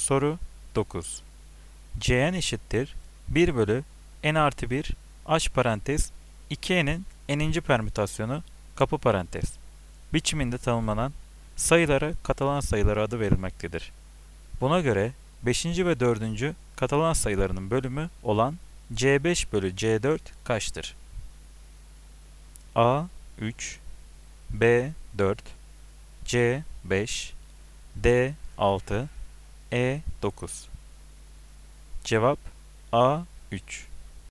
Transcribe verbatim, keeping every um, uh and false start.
Soru dokuz. Cn eşittir bir bölü n artı bir h parantez iki n'in n'inci permütasyonu kapı parantez biçiminde tanımlanan sayılara Katalan sayıları adı verilmektedir. Buna göre beşinci ve dördüncü Katalan sayılarının bölümü olan c beş bölü c dört kaçtır? A üç, B dört, C beş, D altı, E dokuz. Cevap A üç.